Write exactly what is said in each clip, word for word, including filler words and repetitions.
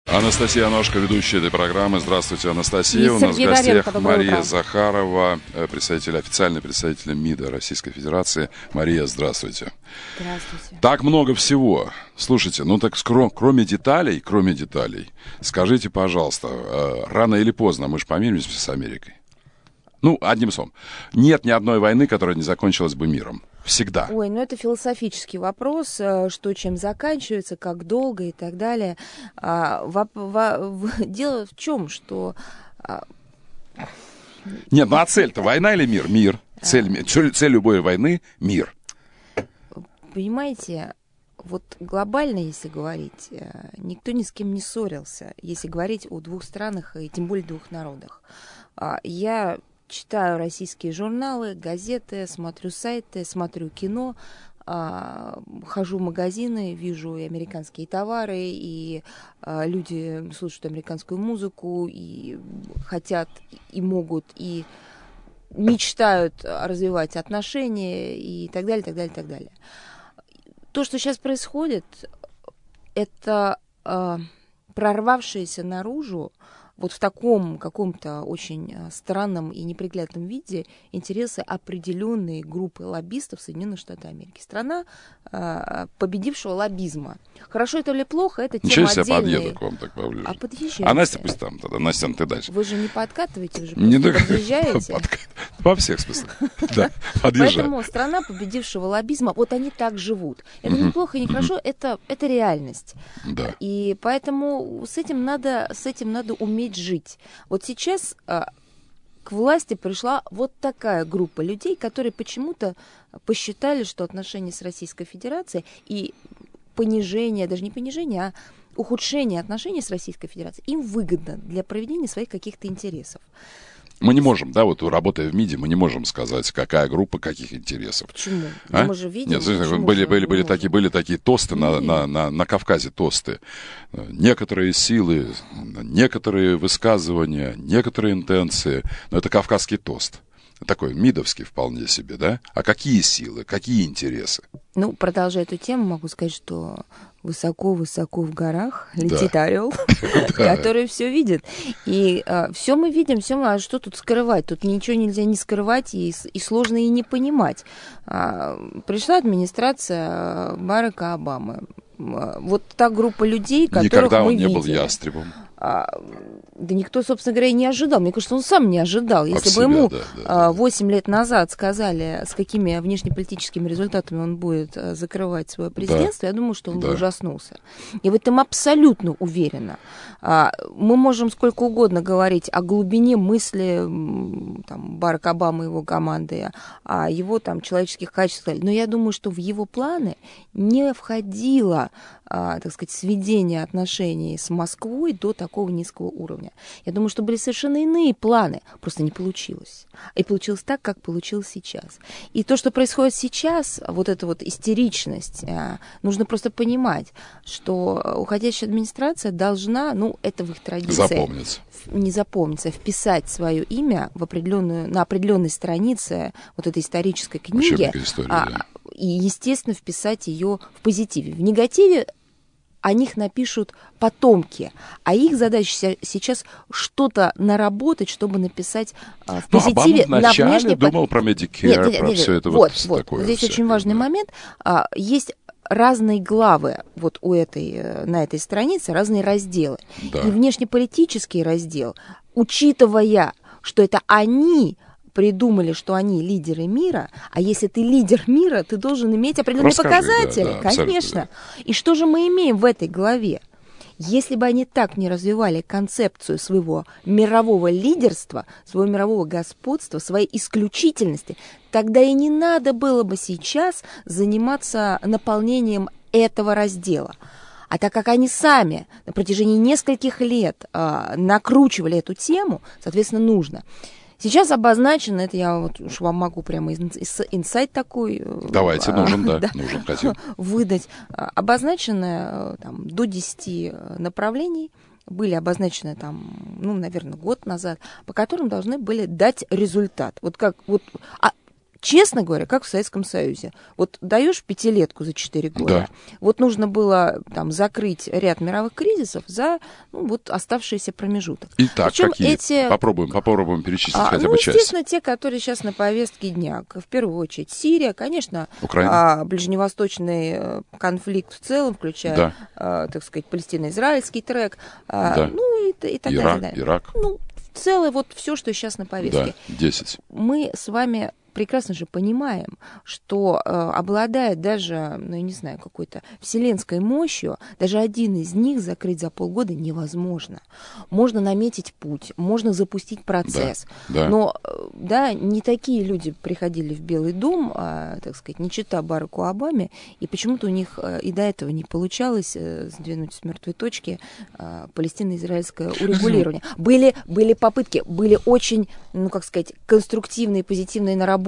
Анастасия Ножка, ведущая этой программы. Здравствуйте, Анастасия. И У нас в гостях Доренко, Мария утро. Захарова, представитель, официальный представитель МИДа Российской Федерации. Мария, здравствуйте. Здравствуйте. Так много всего. Слушайте, ну так скро- кроме деталей, кроме деталей, скажите, пожалуйста, э, рано или поздно мы же помиримся с Америкой? Ну, одним словом, нет ни одной войны, которая не закончилась бы миром. Всегда. Ой, ну это философический вопрос, что чем заканчивается, как долго и так далее. А, во, во, в, дело в чем, что... А... Нет, ну а цель-то война или мир? Мир. Цель, цель, цель любой войны — мир. Понимаете, вот глобально, если говорить, никто ни с кем не ссорился, если говорить о двух странах и тем более двух народах. Я... читаю российские журналы, газеты, смотрю сайты, смотрю кино, а, хожу в магазины, вижу и американские товары, и а, люди слушают американскую музыку, и хотят, и могут, и мечтают развивать отношения, и так далее, так далее, так далее. То, что сейчас происходит, это а, прорвавшееся наружу, вот в таком каком-то очень странном и неприглядном виде интересы определенной группы лоббистов Соединенных Штатов Америки. Страна э, победившего лоббизма. Хорошо это или плохо, это тема Ничего себе, отдельная. подъеду к вам так поближе. А подъезжайте. А Настя пусть там тогда. Настя, ты дальше. Вы же не подкатываете, вы же Не просто подъезжаете. Во всех смыслах. Да, подъезжай. Поэтому страна победившего лоббизма, вот они так живут. Это не плохо и не хорошо, это, это реальность. Да. И поэтому с этим надо, с этим надо уметь жить. Вот сейчас а, к власти пришла вот такая группа людей, которые почему-то посчитали, что отношения с Российской Федерацией и понижение, даже не понижение, а ухудшение отношений с Российской Федерацией им выгодно для проведения своих каких-то интересов. Мы не можем, да, вот работая в МИДе, мы не можем сказать, какая группа, каких интересов. Почему? А? Мы же видим, Нет, почему были, же были, мы были, можем? такие, были такие тосты на, на, на, на Кавказе, тосты. Некоторые силы, некоторые высказывания, некоторые интенции. Но это кавказский тост. Такой мидовский вполне себе, да? А какие силы, какие интересы? Ну, продолжая эту тему, могу сказать, что высоко-высоко в горах летит Да. орел, который все видит. И все мы видим, все мы, а что тут скрывать? Тут ничего нельзя не скрывать, и, и сложно и не понимать. А, пришла администрация Барака Обамы. Вот та группа людей, которых Никогда мы он не видели. был ястребом. А, да никто, собственно говоря, и не ожидал. Мне кажется, он сам не ожидал. Если Об бы себя, ему да, да, да. восемь лет назад сказали, с какими внешнеполитическими результатами он будет а, закрывать свое президентство, да. Я думаю, что он Да. бы ужаснулся. Я в этом абсолютно уверена. А, мы можем сколько угодно говорить о глубине мысли там, Барака Обамы и его команды, о его там, человеческих качествах, но я думаю, что в его планы не входило, а, так сказать, сведение отношений с Москвой до такого низкого уровня. Я думаю, что были совершенно иные планы, просто не получилось. И получилось так, как получилось сейчас. И то, что происходит сейчас, вот эта вот истеричность, а, нужно просто понимать, что уходящая администрация должна, ну, это в их традиции. Запомнится. Не запомнится, вписать свое имя в определенную, на определенной странице вот этой исторической книги. Учебника истории, а, да. И, естественно, вписать ее в позитиве. В негативе о них напишут потомки, а их задача сейчас что-то наработать, чтобы написать а, в Ну, позитиве Обама на вначале внешней... думал про Medicare, Нет, нет, про нет, все это вот, вот, вот, такое. Здесь всякое, очень важный да. момент. А, есть разные главы вот у этой, на этой странице, разные разделы. Да. И внешнеполитический раздел, учитывая, что это они придумали, что они лидеры мира, а если ты лидер мира, ты должен иметь определенные Расскажи, показатели. да, да, Конечно. абсолютно. И что же мы имеем в этой главе? Если бы они так не развивали концепцию своего мирового лидерства, своего мирового господства, своей исключительности, тогда и не надо было бы сейчас заниматься наполнением этого раздела. А так как они сами на протяжении нескольких лет а, накручивали эту тему, соответственно, нужно. Сейчас обозначено, это я вот уж вам могу прямо инсайт такой Давайте, нужен, да, да, нужен, хотим. выдать. Обозначено там, до десяти направлений, были обозначены там, ну, наверное, год назад, по которым должны были дать результат. Вот как вот... А честно говоря, как в Советском Союзе. Вот даешь пятилетку за четыре года, да. Вот нужно было там закрыть ряд мировых кризисов за ну, вот оставшийся промежуток. Итак, какие? Эти... Попробуем, попробуем перечислить а, хотя ну, бы часть. Естественно, те, которые сейчас на повестке дня. В первую очередь Сирия, конечно, а, ближневосточный конфликт в целом, включая, да. а, так сказать, палестино-израильский трек, а, да. ну и, и так Ирак, далее. Ирак. Ну, целое вот все, что сейчас на повестке. Да, десять. Мы с вами прекрасно же понимаем, что э, обладает даже, ну, я не знаю, какой-то вселенской мощью, даже один из них закрыть за полгода невозможно. Можно наметить путь, можно запустить процесс. Да, да. Но, да, не такие люди приходили в Белый дом, а, так сказать, не чита Бараку Обаме, и почему-то у них э, и до этого не получалось э, сдвинуть с мертвой точки э, палестино-израильское урегулирование. Были, были попытки, были очень, ну, как сказать, конструктивные, позитивные наработки.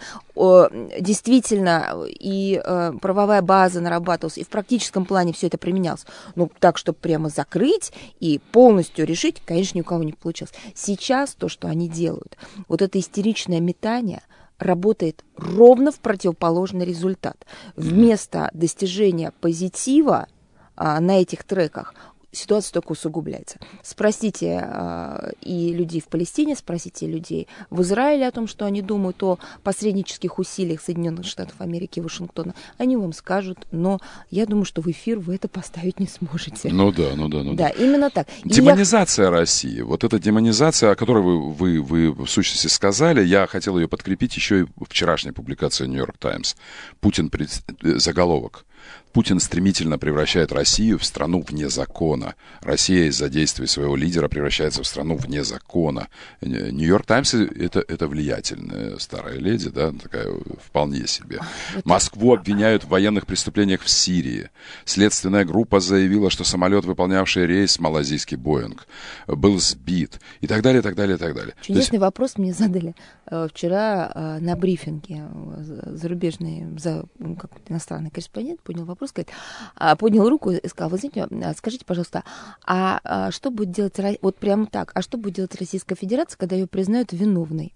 Действительно, и правовая база нарабатывалась, и в практическом плане все это применялось. Но так, чтобы прямо закрыть и полностью решить, конечно, ни у кого не получилось. Сейчас то, что они делают, вот это истеричное метание, работает ровно в противоположный результат. Вместо достижения позитива а, на этих треках ситуация только усугубляется. Спросите э, и людей в Палестине, спросите людей в Израиле о том, что они думают о посреднических усилиях Соединенных Штатов Америки и Вашингтона. Они вам скажут, но я думаю, что в эфир вы это поставить не сможете. Ну да, ну да, ну да. Да, именно так. Демонизация я... России. Вот эта демонизация, о которой вы, вы, вы в сущности сказали, я хотел ее подкрепить еще и вчерашней публикацией Нью-Йорк Таймс. Путин, пред... заголовок. Путин стремительно превращает Россию в страну вне закона. Россия из-за действий своего лидера превращается в страну вне закона. Нью-Йорк Таймс это, это влиятельная старая леди, да, такая вполне себе. Москву обвиняют в военных преступлениях в Сирии. Следственная группа заявила, что самолет, выполнявший рейс малазийский Боинг, был сбит. И так далее, и так далее, и так далее. Чудесный есть... вопрос мне задали э, вчера э, на брифинге. Зарубежный, за, как иностранный корреспондент поднял вопрос, сказать, поднял руку и сказал: вы знаете, скажите, пожалуйста, а, а что будет делать, вот прямо так, а что будет делать Российская Федерация, когда ее признают виновной?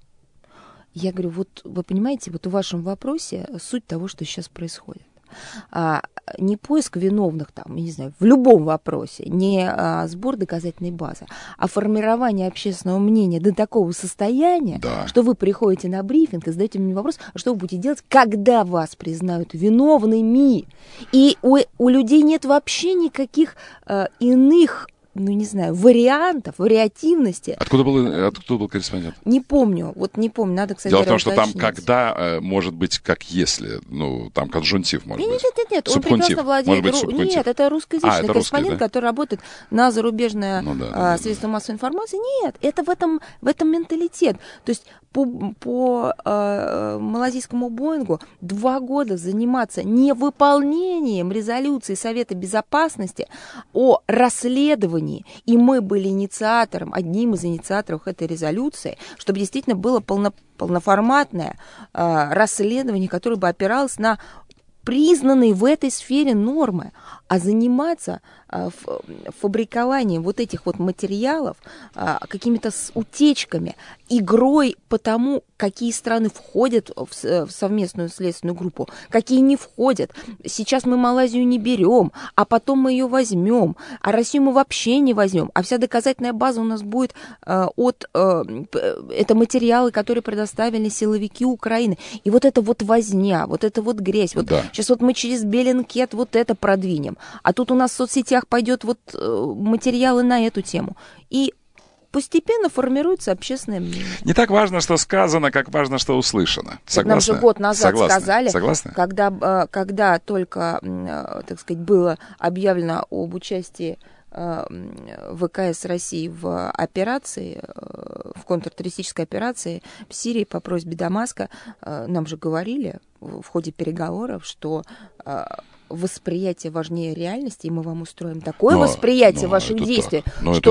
Я говорю, вот вы понимаете, вот в вашем вопросе суть того, что сейчас происходит. А, не поиск виновных, там, я не знаю, в любом вопросе, не а, сбор доказательной базы, а формирование общественного мнения до такого состояния, да. Что вы приходите на брифинг и задаете мне вопрос, а что вы будете делать, когда вас признают виновными. И у, у людей нет вообще никаких а, иных, ну, не знаю, вариантов, вариативности. Откуда был, откуда был корреспондент? Не помню, вот не помню, надо, кстати, Дело в том, что там когда, может быть, как если, ну, там конжунктив, может нет, быть. Нет, нет, нет, он прекрасно владеет. Ру... Нет, это русскоязычный а, это корреспондент, русский, да? Который работает на зарубежное ну, да, а, да, средство да. массовой информации. Нет, это в этом, в этом менталитет. То есть по, по э, малазийскому Боингу два года заниматься невыполнением резолюции Совета Безопасности о расследовании, и мы были инициатором, одним из инициаторов этой резолюции, чтобы действительно было полно, полноформатное э, расследование, которое бы опиралось на признанные в этой сфере нормы, а заниматься а, ф, фабрикованием вот этих вот материалов, а, какими-то с утечками, игрой по тому, какие страны входят в, в совместную следственную группу, какие не входят. Сейчас мы Малайзию не берем, а потом мы ее возьмем, а Россию мы вообще не возьмем, а вся доказательная база у нас будет а, от... А, это материалы, которые предоставили силовики Украины. И вот это вот возня, вот это вот грязь. Вот да. Сейчас вот мы через Беллинкет вот это продвинем. А тут у нас в соцсетях пойдет вот э, материалы на эту тему. И постепенно формируется общественное мнение. Не так важно, что сказано, как важно, что услышано. Согласны? Нам же год назад Согласны? сказали, Согласны? Когда, когда только, так сказать, было объявлено об участии ВКС России в операции, в контртеррористической операции в Сирии по просьбе Дамаска, нам же говорили в ходе переговоров, что восприятие важнее реальности, и мы вам устроим такое но, восприятие но ваших действий, но что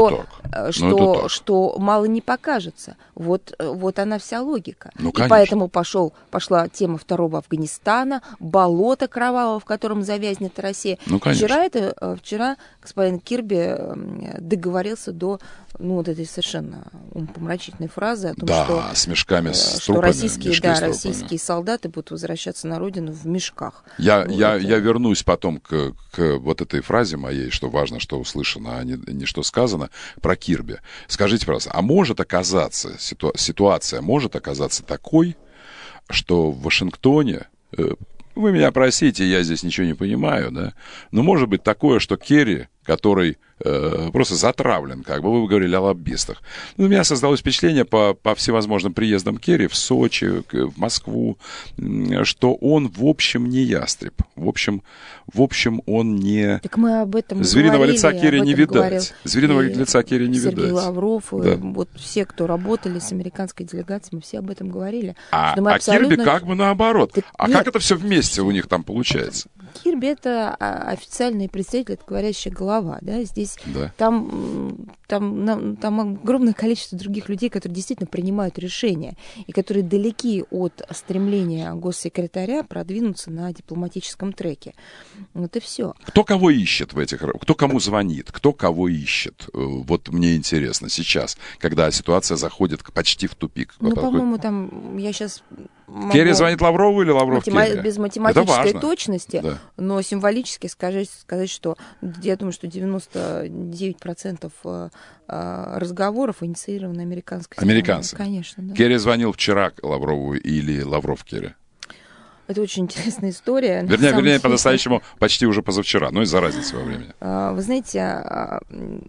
что, что мало не покажется. Вот, вот она вся логика. Ну, и поэтому пошел, пошла тема второго Афганистана, болото кровавого, в котором завязнет Россия. Ну, вчера, это, вчера господин Кирби договорился до ну, вот этой совершенно умопомрачительной фразы о том, да, что, с мешками, с что трупами, российские, да, российские солдаты будут возвращаться на родину в мешках. Я, ну, я, это... я вернусь потом к, к вот этой фразе моей, что важно, что услышано, а не, не что сказано, про Кирби. Скажите, пожалуйста, а может оказаться, ситу, ситуация может оказаться такой, что в Вашингтоне, э, вы меня простите, я здесь ничего не понимаю, да, но может быть такое, что Керри, который э, просто затравлен, как бы вы говорили о лоббистах. Ну, у меня создалось впечатление по, по всевозможным приездам Керри в Сочи, в Москву, что он, в общем, не ястреб. В общем, в общем он не... Так мы об этом Звериного говорили, лица Керри не видать. Звериного и лица Керри не Сергей видать. Лавров, да. и вот все, кто работали с американской делегацией, мы все об этом говорили. А, мы а абсолютно... Кирби как бы наоборот. Так, а нет, как это все вместе у них там получается? Кирби — это официальный представитель, это говорящая голова, да, здесь да. там, там, там огромное количество других людей, которые действительно принимают решения и которые далеки от стремления госсекретаря продвинуться на дипломатическом треке. Вот и все. Кто кого ищет в этих... Кто кому звонит? Кто кого ищет? Вот мне интересно сейчас, когда ситуация заходит почти в тупик. Ну, по-моему, там... Я сейчас... Могу... Керри звонит Лаврову или Лавров Матема... Керри? Без математической точности, да. Но символически сказать, сказать, что я думаю, что девяносто девять процентов разговоров инициированы американской стороной. Американцы? Конечно, да. Керри звонил вчера Лаврову или Лавров Керри? Это очень интересная история. Вернее, вернее по-настоящему почти уже позавчера, но из-за разницы во времени. Вы знаете...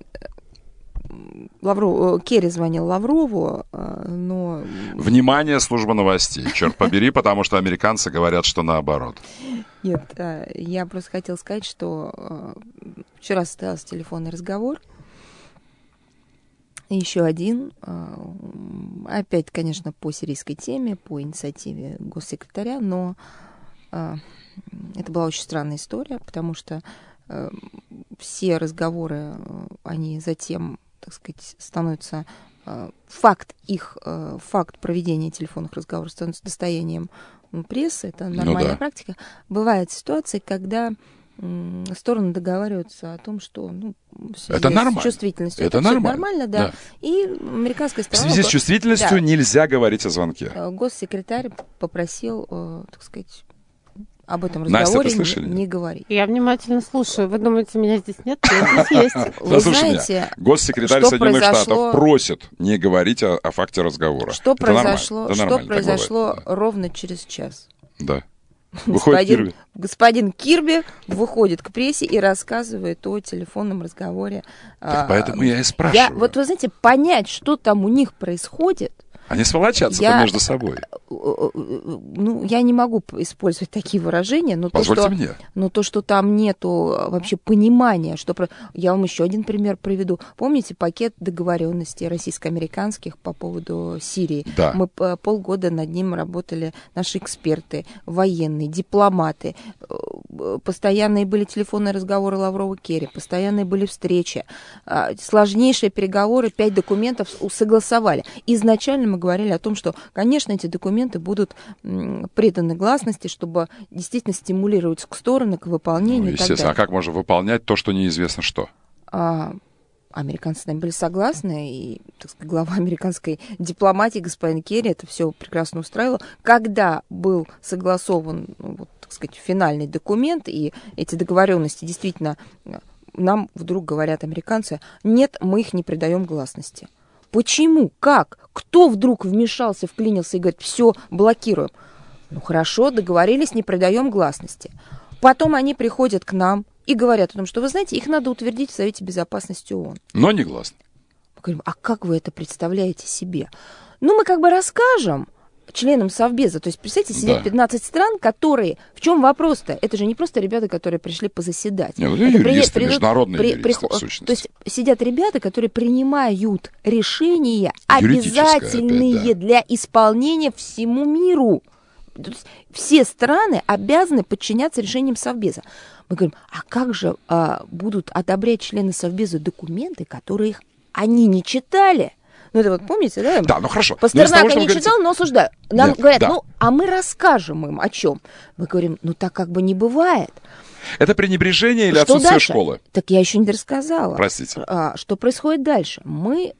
Лавров, Керри звонил Лаврову, но... Внимание, служба новостей, черт побери, потому что американцы говорят, что наоборот. Нет, я просто хотела сказать, что вчера состоялся телефонный разговор. Еще один, опять, конечно, по сирийской теме, по инициативе госсекретаря, но это была очень странная история, потому что все разговоры, они затем... так сказать, становится э, факт их, э, факт проведения телефонных разговоров становится достоянием прессы, это нормальная ну, да. практика. Бывают ситуации, когда э, стороны договариваются о том, что ну, это нормально. С чувствительностью это, это нормально, нормально да. да. И американская сторона... В связи с чувствительностью да. нельзя говорить о звонке. Госсекретарь попросил, э, так сказать, об этом разговоре Настя, не, не говорить. Я внимательно слушаю. Вы думаете, меня здесь нет? Я здесь есть. Вы знаете, госсекретарь Соединенных Штатов просит не говорить о, о факте разговора. Что произошло, что произошло ровно через час? Да. Господин, господин Кирби выходит к прессе и рассказывает о телефонном разговоре. Так поэтому я и спрашиваю. Я, вот вы знаете, понять, что там у них происходит, Они сволочатся-то между собой. Ну, я не могу использовать такие выражения, но то, что, мне. но то, что там нету вообще понимания, что... Я вам еще один пример приведу. Помните пакет договоренностей российско-американских по поводу Сирии? Да. Мы полгода над ним работали, наши эксперты, военные, дипломаты. Постоянные были телефонные разговоры Лаврова-Керри, постоянные были встречи. Сложнейшие переговоры, пять документов согласовали. Изначально мы говорили о том, что, конечно, эти документы будут преданы гласности, чтобы действительно стимулировать к сторону, к выполнению. Ну, естественно. И так далее. А как можно выполнять то, что неизвестно что? А, американцы с нами были согласны, и, так сказать, глава американской дипломатии, господин Керри, это все прекрасно устраивало. Когда был согласован, ну, вот, так сказать, финальный документ, и эти договоренности действительно, нам вдруг говорят американцы, нет, мы их не придаем гласности. Почему? Как? Кто вдруг вмешался, вклинился и говорит, все, блокируем? Ну хорошо, договорились, не придаем гласности. Потом они приходят к нам и говорят о том, что, вы знаете, их надо утвердить в Совете Безопасности ООН. Но не гласно. Мы говорим, а как вы это представляете себе? Ну, мы как бы расскажем членам Совбеза. То есть, представьте, сидят да. пятнадцать стран, которые... В чем вопрос-то? Это же не просто ребята, которые пришли позаседать. Нет, это юристы, при... международные при... юристы, при... в сущности. То есть, сидят ребята, которые принимают решения, обязательные опять, да. для исполнения всему миру. То есть, все страны обязаны подчиняться решениям Совбеза. Мы говорим, а как же а, будут одобрять члены Совбеза документы, которые их они не читали. Ну, это вот помните, да? Да, ну хорошо. Пастернака не читал, но осуждаю. Нам Нет, говорят, да. ну, а мы расскажем им о чем. Мы говорим, ну, так как бы не бывает. Это пренебрежение или Что отсутствие дальше? школы? Так я еще не рассказала. Простите. А, что происходит дальше? Мы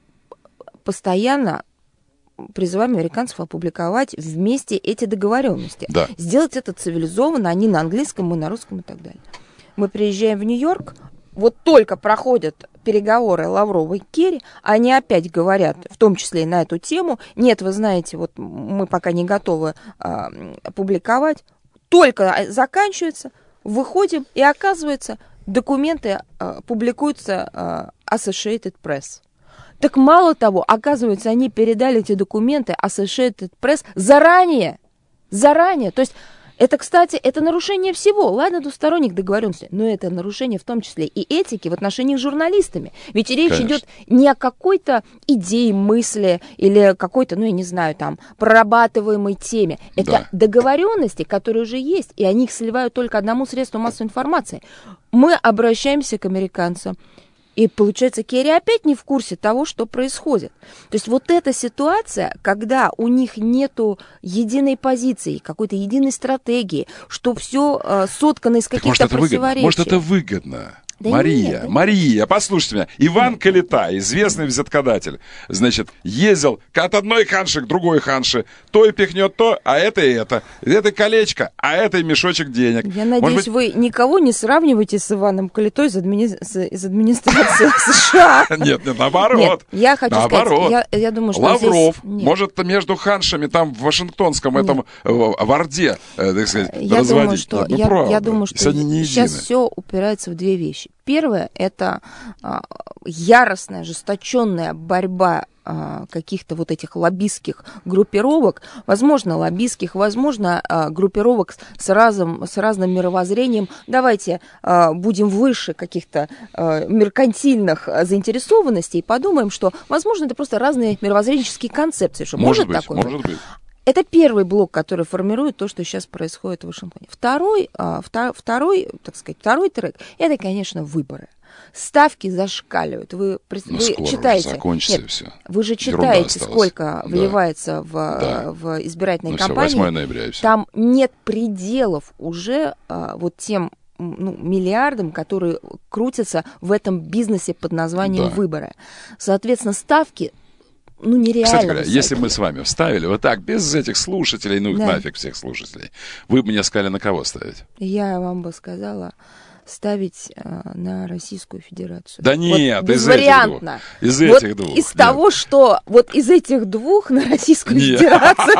постоянно призываем американцев опубликовать вместе эти договоренности. Да. Сделать это цивилизованно, они на английском, мы на русском и так далее. Мы приезжаем в Нью-Йорк, вот только проходят переговоры Лаврова и Керри, они опять говорят, в том числе и на эту тему, нет, вы знаете, вот мы пока не готовы а, публиковать, только заканчивается, выходим, и оказывается, документы а, публикуются а, Associated Press. Так мало того, оказывается, они передали эти документы Associated Press заранее. Заранее. То есть это, кстати, это нарушение всего. Ладно, двусторонних договоренностей, но это нарушение в том числе и этики в отношении с журналистами. Ведь речь Конечно. идет не о какой-то идее, мысли или какой-то, ну, я не знаю, там, прорабатываемой теме. Это Да. договоренности, которые уже есть, и они их сливают только одному средству массовой информации. Мы обращаемся к американцам. И получается, Керри опять не в курсе того, что происходит. То есть вот эта ситуация, когда у них нету единой позиции, какой-то единой стратегии, что все э, соткано из Так может, каких-то это выгодно? противоречий. Может, это выгодно? Да Мария, нет, да Мария, послушайте меня. Иван Калита, известный взяткодатель, значит, ездил от одной ханши к другой ханше. То и пихнет то, а это и это. Это колечко, а это и мешочек денег. Я надеюсь, Может быть... вы никого не сравниваете с Иваном Калитой из, админи... из администрации США. Нет, нет, наоборот. Нет, я хочу наоборот. сказать, я, я думаю, что Лавров, здесь... Нет. может, между ханшами там в Вашингтонском этом э, в Орде, э, так сказать, Я разводить. думаю, что, Ну, я, правда. я думаю, что Если они не сейчас едины. все упирается в две вещи. Первое – это а, яростная, ожесточенная борьба а, каких-то вот этих лоббистских группировок, возможно, лоббистских, возможно, а, группировок с, разом, с разным мировоззрением. Давайте а, будем выше каких-то а, меркантильных а, заинтересованностей и подумаем, что, возможно, это просто разные мировоззренческие концепции. Что Может может быть, такое может быть. Это первый блок, который формирует то, что сейчас происходит в Вашингтоне. Второй, а, втор, второй, так сказать, второй трек – это, конечно, выборы. Ставки зашкаливают. Вы, Ну, вы скоро читаете, уже закончится нет, все. вы же Ерунда читаете, осталась. сколько Да. вливается в, Да. в избирательные Ну все, кампании. восьмое ноября и все. Там нет пределов уже а, вот тем ну, миллиардам, которые крутятся в этом бизнесе под названием Да. выборы. Соответственно, ставки ну, нереально Кстати говоря, высокие. если мы с вами вставили вот так, без этих слушателей, ну их Да. нафиг всех слушателей, вы бы мне сказали, на кого ставить? Я вам бы сказала ставить э, на Российскую Федерацию. Да нет, вот из этих безвариантно. двух. Из Вот этих двух. из Нет. того, что вот из этих двух на Российскую Нет. Федерацию.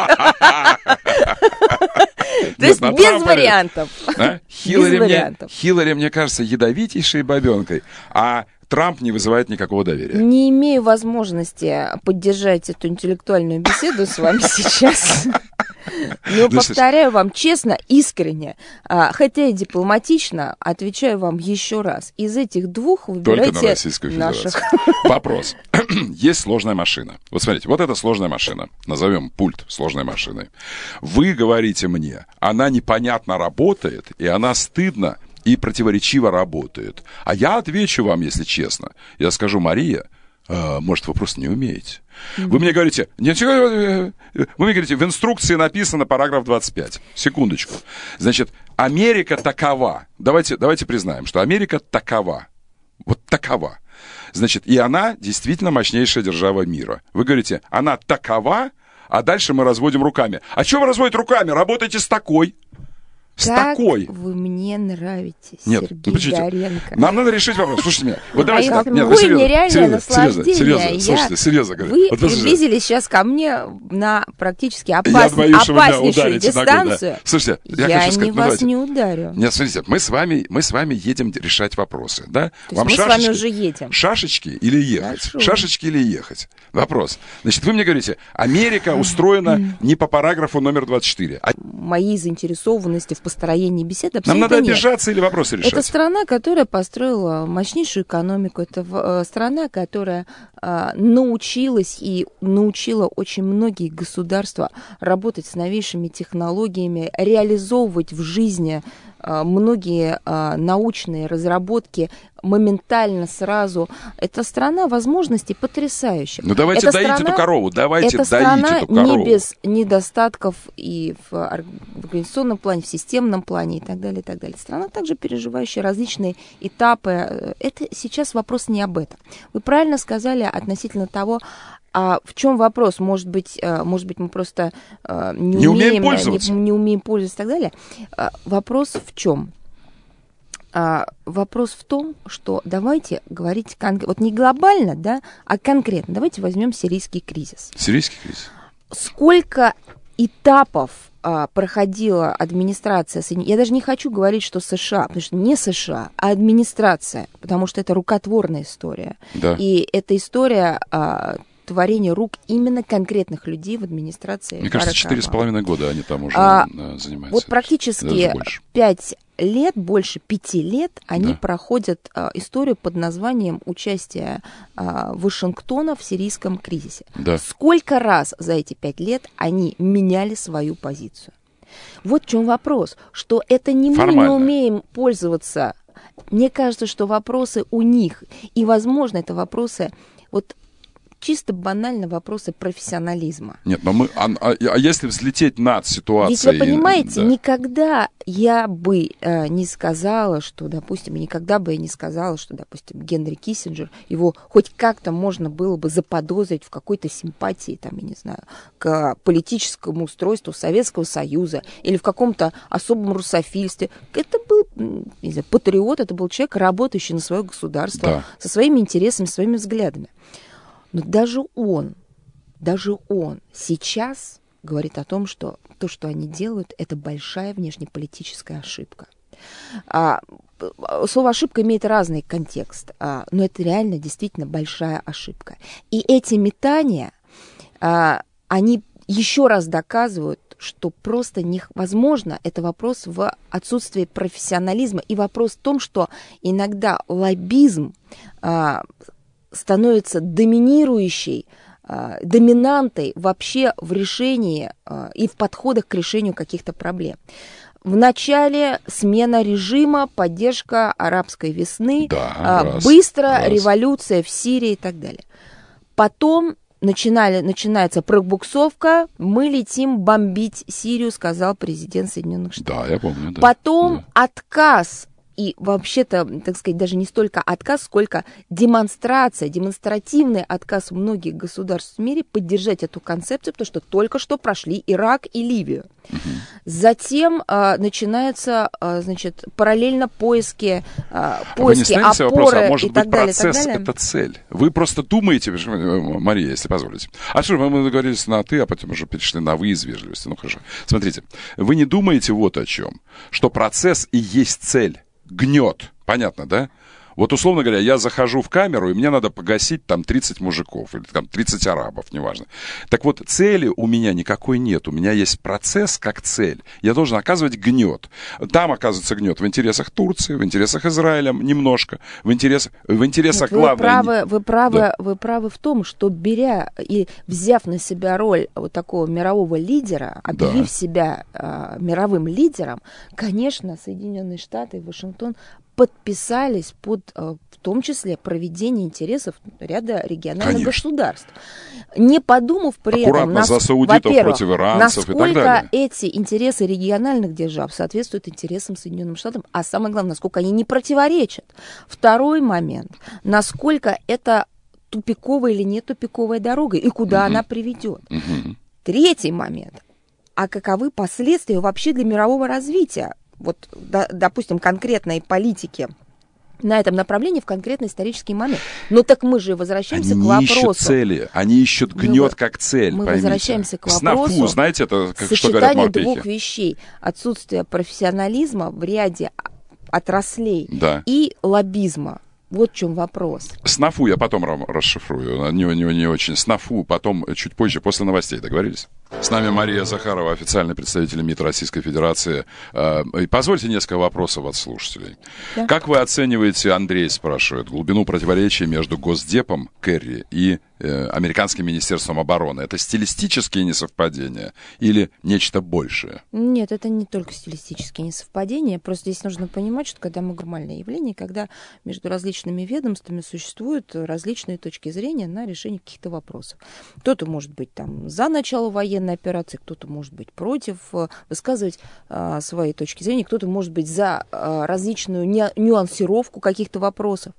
То есть на без Трампа вариантов. А? Хиллари, мне, вариантов. Хиллари, мне кажется, ядовитейшей бабенкой, а Трамп не вызывает никакого доверия. Не имею возможности поддержать эту интеллектуальную беседу с вами сейчас. Но повторяю вам честно, искренне, а, хотя и дипломатично, отвечаю вам еще раз. Из этих двух выбирайте Только на Российскую Федерацию. наших. Вопрос. Есть сложная машина. Вот смотрите, вот это сложная машина. Назовем пульт сложной машиной. Вы говорите мне, она непонятно работает, и она стыдно и противоречиво работает. А я отвечу вам, если честно. Я скажу, Мария, э, может, вы просто не умеете. Mm-hmm. Вы мне говорите, нет, вы мне говорите, в инструкции написано параграф двадцать пять. Секундочку. Значит, Америка такова. Давайте, давайте признаем, что Америка такова. Вот такова. Значит, и она действительно мощнейшая держава мира. Вы говорите, она такова, а дальше мы разводим руками. А что вы разводите руками? Работайте с такой. С как такой. Вы мне нравитесь, Нет, Сергей ну, Доренко. Нам надо решить вопрос. Слушайте меня. Вот давайте А так. Нет, какое серьезно, нереальное серьезно, наслаждение. серьезно, Я- слушайте, серьезно говорю. Вы Вот послушайте. приблизились сейчас ко мне на практически Я опас- боюсь, что вы меня опаснейшую ударите ногой, дистанцию. да. Слушайте, я, Я, хочу сказать, не ну, вас давайте. не ударю. Нет, смотрите, мы с вами, мы с вами едем решать вопросы, да? То есть мы с вами уже едем. Шашечки или ехать? Хорошо. Шашечки или ехать? Вопрос. Значит, вы мне говорите, Америка устроена не по параграфу номер двадцать четыре. А Моей заинтересованности в построении беседы нам абсолютно надо нет. обижаться или вопросы решать? Это страна, которая построила мощнейшую экономику. Это э, страна, которая э, научилась и научила очень многие государства работать с новейшими технологиями, реализовывать в жизни многие научные разработки моментально сразу. Это страна возможностей потрясающих. Ну давайте это доить страна, эту корову, давайте это доить страна эту корову. Не без недостатков и в, в организационном плане, в системном плане и так далее, и так далее. Страна также переживающая различные этапы. Это сейчас вопрос не об этом. Вы правильно сказали относительно того, а в чем вопрос? Может быть, может быть, мы просто не, не умеем, умеем пользоваться. Не, не умеем пользоваться и так далее. Вопрос в чем? А, вопрос в том, что давайте говорить кон- вот не глобально, да, а конкретно. Давайте возьмем сирийский кризис. Сирийский кризис. Сколько этапов а, проходила администрация Соединенных... Я даже не хочу говорить, что США, потому что не США, а администрация, потому что это рукотворная история. Да. И эта история... А, творение рук именно конкретных людей в администрации. Мне кажется, четыре с половиной года они там уже а, занимаются. Вот практически пять лет, больше пяти лет, они да. проходят а, историю под названием участия а, Вашингтона в сирийском кризисе. Да. Сколько раз за эти пять лет они меняли свою позицию? Вот в чем вопрос, что это не мы не умеем пользоваться. Мне кажется, что вопросы у них, и, возможно, это вопросы... вот чисто банально вопросы профессионализма. Нет, но мы... А, а, а если взлететь над ситуацией... Ведь вы понимаете, да. никогда я бы э, не сказала, что, допустим, никогда бы я не сказала, что, допустим, Генри Киссинджер, его хоть как-то можно было бы заподозрить в какой-то симпатии, там, я не знаю, к политическому устройству Советского Союза или в каком-то особом русофильстве. Это был, не знаю, патриот, это был человек, работающий на свое государство, да. со своими интересами, своими взглядами. Но даже он, даже он сейчас говорит о том, что то, что они делают, это большая внешнеполитическая ошибка. А, слово «ошибка» имеет разный контекст, а, но это реально действительно большая ошибка. И эти метания, а, они еще раз доказывают, что просто невозможно, это вопрос в отсутствии профессионализма и вопрос в том, что иногда лоббизм а, становится доминирующей, э, доминантой вообще в решении э, и в подходах к решению каких-то проблем. В начале смена режима, поддержка арабской весны, да, э, раз, быстро раз. революция в Сирии и так далее. Потом начинали, начинается пробуксовка, мы летим бомбить Сирию, сказал президент Соединенных Штатов. Да, я помню. Да. Потом да. отказ. И вообще-то, так сказать, даже не столько отказ, сколько демонстрация, демонстративный отказ многих государств в мире поддержать эту концепцию, потому что только что прошли Ирак и Ливию. Угу. Затем а, начинаются, а, значит, параллельно поиски, а, поиски Вы не ставите опоры вопрос, а может и так быть далее, процесс так далее? Это цель? Вы просто думаете, Мария, если позволите. А что, мы договорились на «ты», а потом уже перешли на «вы» из вежливости. Ну хорошо. Смотрите, вы не думаете вот о чем, что процесс и есть цель. Гнет. Понятно, да? Вот, условно говоря, я захожу в камеру, и мне надо погасить там тридцать мужиков или там тридцать арабов, неважно. Так вот, цели у меня никакой нет. У меня есть процесс как цель. Я должен оказывать гнет. Там оказывается гнет в интересах Турции, в интересах Израиля немножко, в интересах, в интересах Нет, главной... Вы правы, вы, правы, да. вы правы в том, что беря и взяв на себя роль вот такого мирового лидера, объявив да. себя э, мировым лидером, конечно, Соединенные Штаты и Вашингтон подписались под, в том числе, проведение интересов ряда региональных Конечно. государств. Не подумав при Аккуратно этом, нас, за саудитов против иранцев и так далее. Насколько эти интересы региональных держав соответствуют интересам Соединенных Штатов, а самое главное, насколько они не противоречат. Второй момент, насколько это тупиковая или не тупиковая дорога, и куда угу. она приведет. Угу. Третий момент, а каковы последствия вообще для мирового развития? Вот, да, допустим, конкретной политики на этом направлении в конкретный исторический момент. Но так мы же возвращаемся они к вопросу. Они ищут цели, они ищут гнет мы, как цель, Мы поймите. возвращаемся к вопросу Снафу, знаете, это как, что говорят сочетание морпехи. двух вещей. Отсутствие профессионализма в ряде отраслей да. и лоббизма. Вот в чем вопрос. Снафу я потом расшифрую, не, не, не очень. Снафу потом, чуть позже, после новостей. Договорились? С нами Мария Захарова, официальный представитель МИД Российской Федерации. И позвольте несколько вопросов от слушателей. Да. Как вы оцениваете, Андрей спрашивает, глубину противоречия между Госдепом Керри и э, Американским Министерством обороны? Это стилистические несовпадения или нечто большее? Нет, это не только стилистические несовпадения. Просто здесь нужно понимать, что когда мы нормальное явление, когда между различными ведомствами существуют различные точки зрения на решение каких-то вопросов. Кто-то может быть там за начало военной операции, кто-то может быть против, высказывать а, свои точки зрения, кто-то может быть за а, различную ню- нюансировку каких-то вопросов.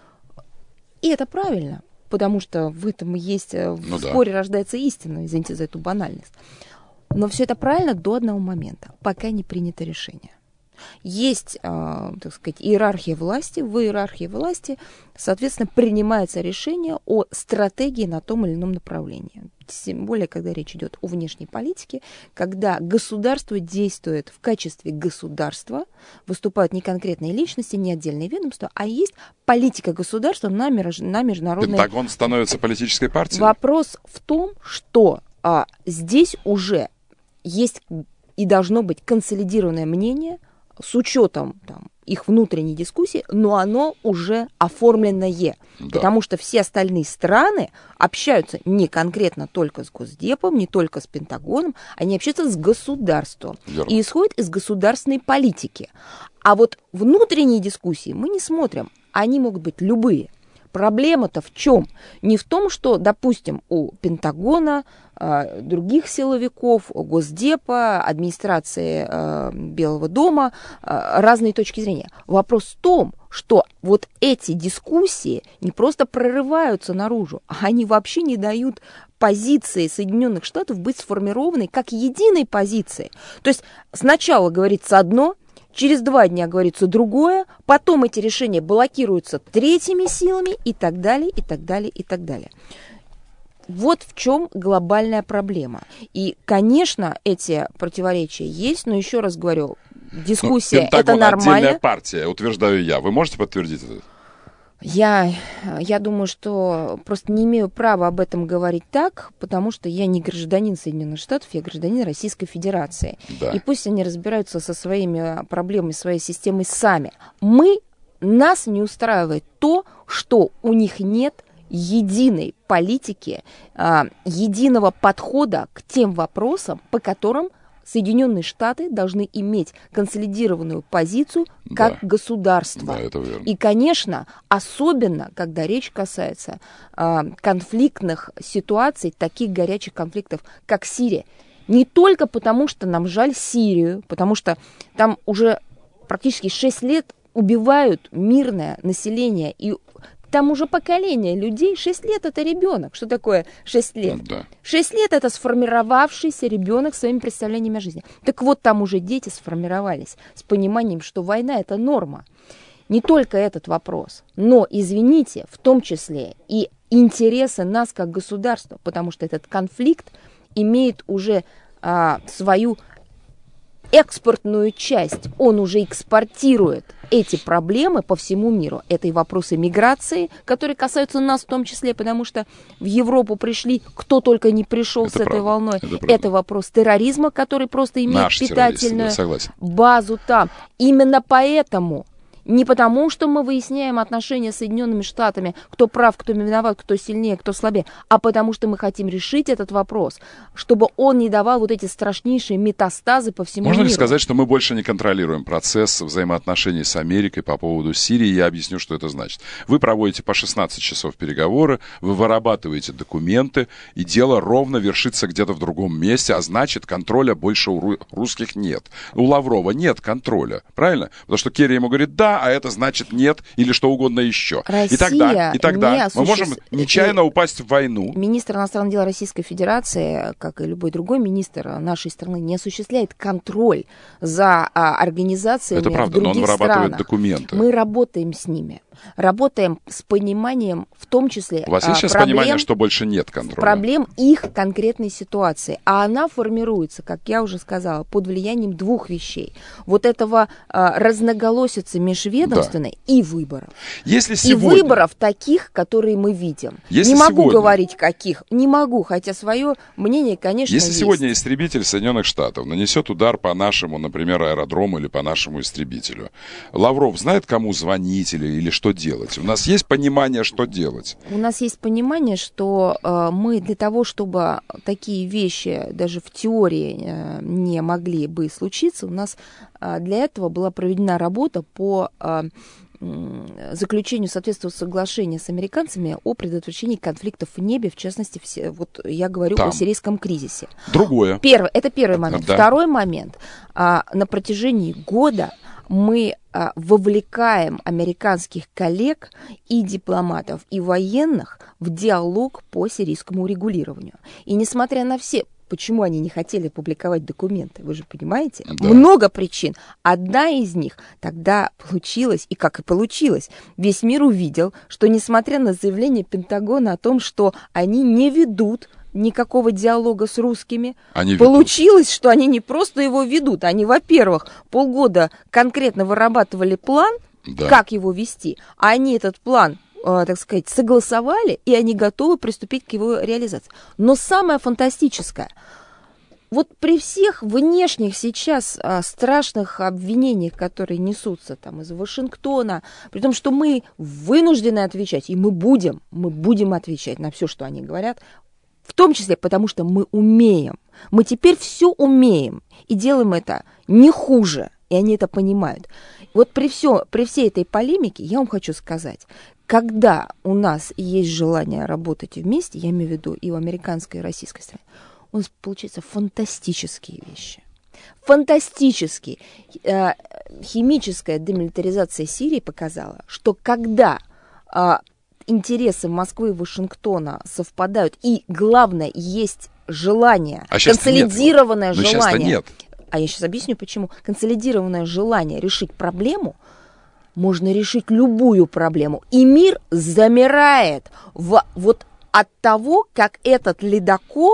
И это правильно, потому что в этом есть, ну в да. споре рождается истина, извините за эту банальность. Но все это правильно до одного момента, пока не принято решение. Есть, э, так сказать, иерархия власти. В иерархии власти, соответственно, принимается решение о стратегии на том или ином направлении. Тем более, когда речь идет о внешней политике, когда государство действует в качестве государства, выступают не конкретные личности, не отдельные ведомства, а есть политика государства на, мирож... на международной... Пентагон становится политической партией? Вопрос в том, что а, здесь уже есть и должно быть консолидированное мнение с учетом там, их внутренней дискуссии, но оно уже оформленное. Да. Потому что все остальные страны общаются не конкретно только с Госдепом, не только с Пентагоном, они общаются с государством. Верно. И исходят из государственной политики. А вот внутренние дискуссии мы не смотрим. Они могут быть любые. Проблема-то в чем? Не в том, что, допустим, у Пентагона, э, других силовиков, Госдепа, администрации э, Белого дома э, разные точки зрения. Вопрос в том, что вот эти дискуссии не просто прорываются наружу, а они вообще не дают позиции Соединенных Штатов быть сформированной как единой позиции. То есть сначала говорится одно, через два дня говорится другое, потом эти решения блокируются третьими силами и так далее, и так далее, и так далее. Вот в чем глобальная проблема. И, конечно, эти противоречия есть, но еще раз говорю, дискуссия ну, это нормально. Отдельная партия, утверждаю я. Вы можете подтвердить это? Я, я думаю, что просто не имею права об этом говорить так, потому что я не гражданин Соединенных Штатов, я гражданин Российской Федерации. Да. И пусть они разбираются со своими проблемами, своей системой сами. Мы, нас не устраивает то, что у них нет единой политики, единого подхода к тем вопросам, по которым Соединенные Штаты должны иметь консолидированную позицию как да. государство. Да, это верно. И, конечно, особенно, когда речь касается э, конфликтных ситуаций, таких горячих конфликтов, как Сирия. Не только потому, что нам жаль Сирию, потому что там уже практически шесть лет убивают мирное население, и там уже поколение людей, шесть лет это ребенок. Что такое шесть лет? Да. шесть лет это сформировавшийся ребенок своими представлениями о жизни. Так вот, там уже дети сформировались с пониманием, что война это норма. Не только этот вопрос, но, извините, в том числе и интересы нас как государства, потому что этот конфликт имеет уже а, свою экспортную часть, он уже экспортирует эти проблемы по всему миру. Это и вопросы миграции, которые касаются нас в том числе, потому что в Европу пришли, кто только не пришел это с правда, этой волной. Это, это вопрос терроризма, который просто имеет Наш питательную да, базу там. Именно поэтому, не потому, что мы выясняем отношения с Соединенными Штатами, кто прав, кто виноват, кто сильнее, кто слабее, а потому что мы хотим решить этот вопрос, чтобы он не давал вот эти страшнейшие метастазы по всему Можно миру. Можно ли сказать, что мы больше не контролируем процесс взаимоотношений с Америкой по поводу Сирии? Я объясню, что это значит. Вы проводите по шестнадцать часов переговоры, вы вырабатываете документы, и дело ровно вершится где-то в другом месте, а значит, контроля больше у русских нет. У Лаврова нет контроля, правильно? Потому что Керри ему говорит «да», а это значит нет или что угодно еще. Россия и тогда, и тогда осуществ... мы можем нечаянно упасть в войну. Министр иностранных дел Российской Федерации, как и любой другой министр нашей страны, не осуществляет контроль за а, организациями это правда, в других но он вырабатывает странах. Документы. Мы работаем с ними. работаем с пониманием, в том числе У вас есть сейчас проблем, понимание, что больше нет контроля? Проблем их конкретной ситуации. А она формируется, как я уже сказала, под влиянием двух вещей. Вот этого а, разноголосицы межведомственной да. и выборов. Если сегодня... И выборов таких, которые мы видим. Если не могу сегодня... говорить каких, не могу, хотя свое мнение, конечно, Если есть. сегодня истребитель Соединенных Штатов нанесет удар по нашему, например, аэродрому или по нашему истребителю, Лавров знает, кому звонить или, или что делать? У нас есть понимание, что делать? У нас есть понимание, что э, мы для того, чтобы такие вещи даже в теории э, не могли бы случиться, у нас э, для этого была проведена работа по э, э, заключению соответствующего соглашения с американцами о предотвращении конфликтов в небе, в частности, все, вот я говорю Там. о сирийском кризисе. Другое. Первый, это первый момент. Да. Второй момент. Э, на протяжении года мы а, вовлекаем американских коллег и дипломатов, и военных в диалог по сирийскому урегулированию. И несмотря на все... Почему они не хотели публиковать документы, вы же понимаете? Да. Много причин. Одна из них тогда получилась, и как и получилось, весь мир увидел, что несмотря на заявление Пентагона о том, что они не ведут никакого диалога с русскими. Они Получилось, ведут. Что они не просто его ведут. Они, во-первых, полгода конкретно вырабатывали план, да. как его вести, а они этот план, э, так сказать, согласовали, и они готовы приступить к его реализации. Но самое фантастическое, вот при всех внешних сейчас а, страшных обвинениях, которые несутся там из Вашингтона, при том, что мы вынуждены отвечать, и мы будем, мы будем отвечать на все, что они говорят, в том числе потому, что мы умеем. Мы теперь все умеем и делаем это не хуже, и они это понимают. Вот при, все, при всей этой полемике я вам хочу сказать, когда у нас есть желание работать вместе, я имею в виду и в американской, и в российской стране, у нас получаются фантастические вещи. Фантастические. Химическая демилитаризация Сирии показала, что когда... интересы Москвы и Вашингтона совпадают, и главное, есть желание, а консолидированное нет. желание. Нет. А я сейчас объясню, почему. Консолидированное желание решить проблему, можно решить любую проблему. И мир замирает в, вот от того, как этот ледокол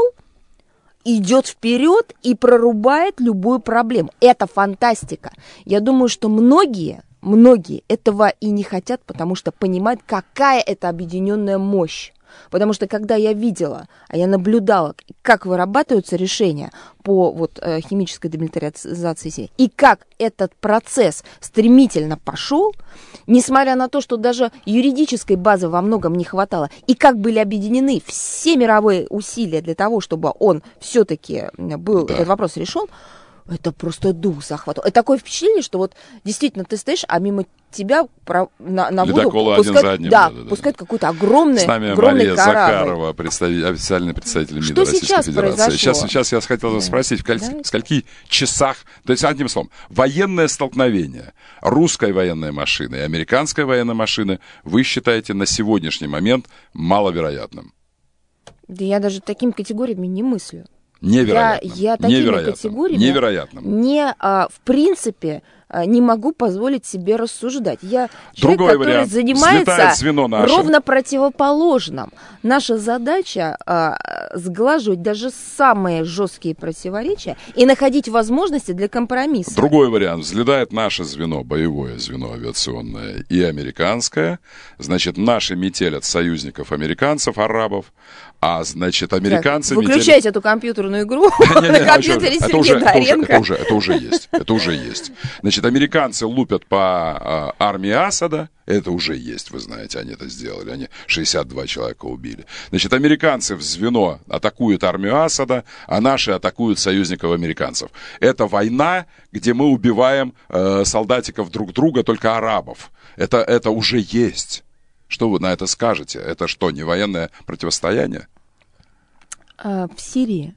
идет вперед и прорубает любую проблему. Это фантастика. Я думаю, что многие... Многие этого и не хотят, потому что понимают, какая это объединенная мощь. Потому что когда я видела, а я наблюдала, как вырабатываются решения по вот, э, химической демилитаризации, и как этот процесс стремительно пошел, несмотря на то, что даже юридической базы во многом не хватало, и как были объединены все мировые усилия для того, чтобы он все-таки был, да. этот вопрос решен, это просто дух захватывал. Это такое впечатление, что вот действительно ты стоишь, а мимо тебя про, на, на воду пускают, да, да, да, пускают да. какой-то огромный, С нами огромный Мария корабль. Захарова, представитель, официальный представитель МИДа что Российской Федерации. Сейчас, сейчас я хотел да. спросить, в, коль, да. в скольких часах, то есть одним словом, военное столкновение русской военной машины и американской военной машины вы считаете на сегодняшний момент маловероятным? Да я даже такими категориями не мыслю. Невероятно. Я, я такими Невероятно. категориями Невероятно. не, а, в принципе, а, не могу позволить себе рассуждать. Я Другой человек, который вариант. занимается звено наше. ровно противоположным. Наша задача а, сглаживать даже самые жесткие противоречия и находить возможности для компромисса. Другой вариант. Взлетает наше звено, боевое звено авиационное и американское. Значит, наши метелят союзников американцев, арабов. А, значит, американцы... Так, выключайте метелят... эту компьютерную игру на компьютере Сергея Доренко. Это уже, это уже есть. Это уже есть. Значит, американцы лупят по армии Асада. Это уже есть, вы знаете, они это сделали. Они шестьдесят два человека убили. Значит, американцы в звено атакуют армию Асада, а наши атакуют союзников американцев. Это война, где мы убиваем э, солдатиков друг друга, только арабов. Это, это уже есть. Что вы на это скажете? Это что, не военное противостояние? В Сирии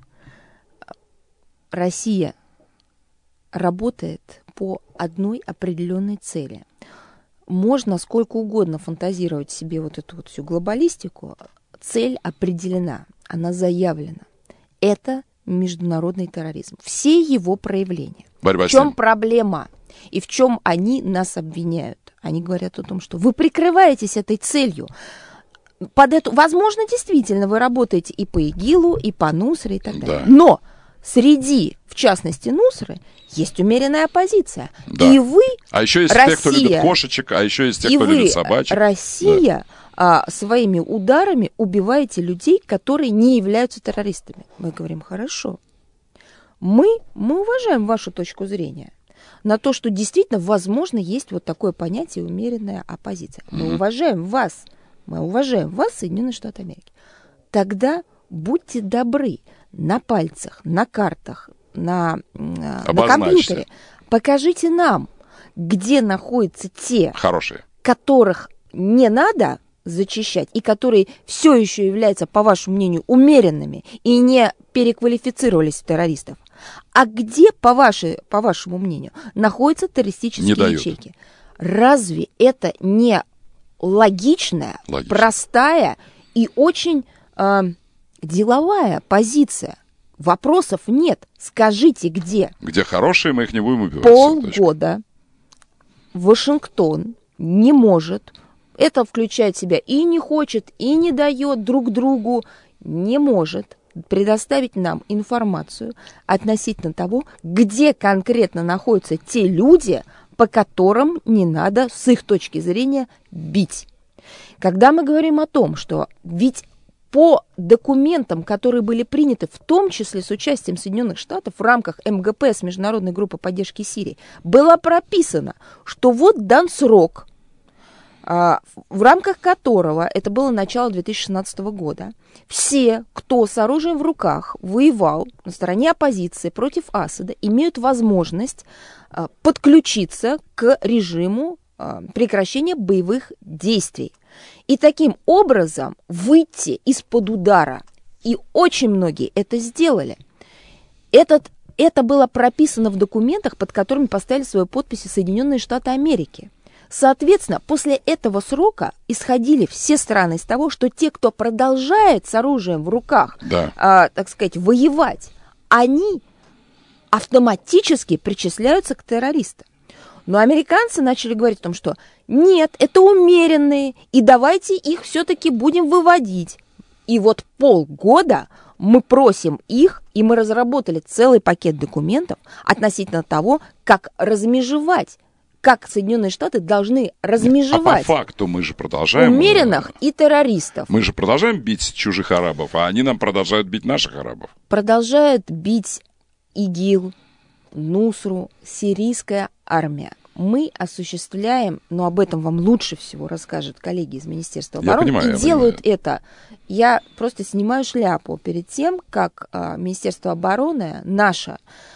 Россия работает по одной определенной цели. Можно сколько угодно фантазировать себе вот эту вот всю глобалистику. Цель определена, она заявлена. Это международный терроризм. Все его проявления. Борьба в чем проблема? И в чем они нас обвиняют? Они говорят о том, что вы прикрываетесь этой целью. Под эту, возможно, действительно, вы работаете и по ИГИЛу, и по Нусре, и так далее. Да. Но среди, в частности, Нусры, есть умеренная оппозиция. Да. И вы, А еще есть Россия, те, кто любит кошечек, а еще есть те, и кто вы, любит собачек. Россия, да. а, своими ударами убиваете людей, которые не являются террористами. Мы говорим, хорошо. Мы, мы уважаем вашу точку зрения на то, что действительно, возможно, есть вот такое понятие умеренная оппозиция. Мы mm-hmm. уважаем вас. Мы уважаем вас, Соединенные Штаты Америки. Тогда будьте добры, на пальцах, на картах, на, на компьютере покажите нам, где находятся те, хорошие, которых не надо зачищать, и которые все еще являются, по вашему мнению, умеренными и не переквалифицировались в террористов. А где, по, вашей, по вашему мнению, находятся террористические не ячейки? Разве это не логичная, Логично. простая и очень э, деловая позиция? Вопросов нет. Скажите, где? Где хорошие, мы их не будем убивать. Полгода Вашингтон не может, это включает в себя и не хочет, и не дает друг другу, не может предоставить нам информацию относительно того, где конкретно находятся те люди, по которым не надо, с их точки зрения, бить. Когда мы говорим о том, что ведь по документам, которые были приняты, в том числе с участием Соединенных Штатов в рамках эм гэ пэ, с Международной группы поддержки Сирии, было прописано, что вот дан срок, в рамках которого, это было начало две тысячи шестнадцатого года, все, кто с оружием в руках воевал на стороне оппозиции против Асада, имеют возможность подключиться к режиму прекращения боевых действий. И таким образом выйти из-под удара. И очень многие это сделали. Этот, это было прописано в документах, под которыми поставили свои подписи Соединенные Штаты Америки. Соответственно, после этого срока исходили все страны из того, что те, кто продолжает с оружием в руках, да. а, так сказать, воевать, они автоматически причисляются к террористам. Но американцы начали говорить о том, что нет, это умеренные, и давайте их все-таки будем выводить. И вот полгода мы просим их, и мы разработали целый пакет документов относительно того, как размежевать, как Соединенные Штаты должны размежевать. А по факту мы же продолжаем... умеренных и террористов. Мы же продолжаем бить чужих арабов, а они нам продолжают бить наших арабов. Продолжают бить ИГИЛ, Нусру, сирийская армия. Мы осуществляем, но об этом вам лучше всего расскажут коллеги из Министерства обороны, я понимаю, и я делают понимаю. это. Я просто снимаю шляпу перед тем, как а, Министерство обороны, наше,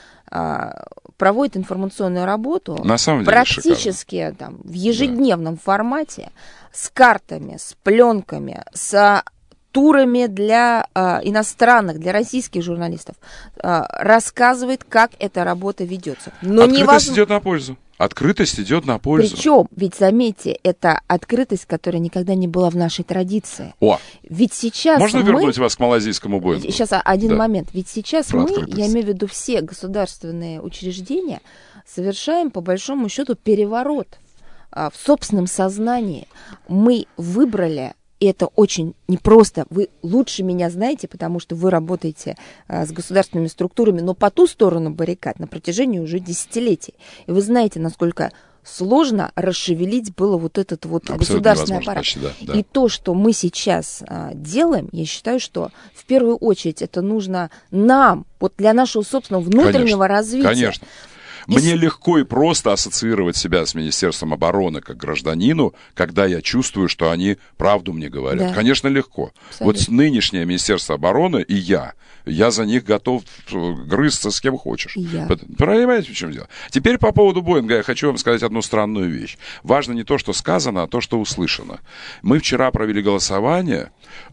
а, проводит информационную работу На самом деле практически там, в ежедневном да. формате, с картами, с пленками, с турами для а, иностранных, для российских журналистов, а, рассказывает, как эта работа ведется. Но Открытость невозможно... идет на пользу. Открытость идет на пользу. Причем, ведь заметьте, это открытость, которая никогда не была в нашей традиции. О, ведь сейчас можно мы... вернуть вас к малазийскому Боингу? Сейчас один да. момент. Ведь сейчас Про мы, открытость. я имею в виду все государственные учреждения, совершаем, по большому счету, переворот а, в собственном сознании. Мы выбрали... И это очень непросто. Вы лучше меня знаете, потому что вы работаете а, с государственными структурами, но по ту сторону баррикад на протяжении уже десятилетий. И вы знаете, насколько сложно расшевелить было вот этот вот Абсолютно государственный аппарат. Почти, да, да. И то, что мы сейчас а, делаем, я считаю, что в первую очередь это нужно нам, вот для нашего собственного внутреннего конечно, развития. Конечно. Мне и... легко и просто ассоциировать себя с Министерством обороны как гражданину, когда я чувствую, что они правду мне говорят. Да. Конечно, легко. Абсолютно. Вот нынешнее Министерство обороны и я, я за них готов грызться с кем хочешь. Я. Понимаете, в чем дело? Теперь по поводу Боинга я хочу вам сказать одну странную вещь. Важно не то, что сказано, а то, что услышано. Мы вчера провели голосование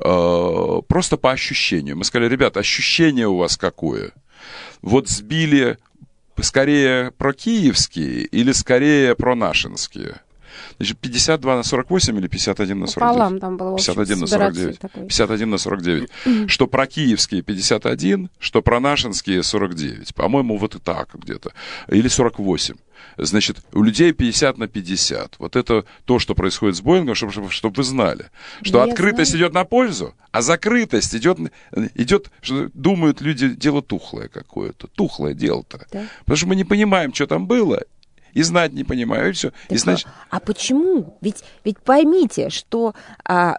э, просто по ощущению. Мы сказали, ребята, ощущение у вас какое? Вот сбили... скорее про-киевские или скорее про-нашинские? Значит, пятьдесят два на сорок восемь или пятьдесят один на сорок девять? Пополам там было. пятьдесят один на сорок девять. пятьдесят один на сорок девять. Что про киевские пятьдесят один, что про нашинские сорок девять. По-моему, вот и так где-то. Или сорок восемь. Значит, у людей пятьдесят на пятьдесят. Вот это то, что происходит с Боингом, чтобы, чтобы, чтобы вы знали. Что Я открытость знаю. идет на пользу, а закрытость идет, идет, что думают люди, дело тухлое какое-то. Тухлое дело-то. Да. Потому что мы не понимаем, что там было, и знать не понимаем, и все. Так, И значит... а почему? Ведь, ведь поймите, что а,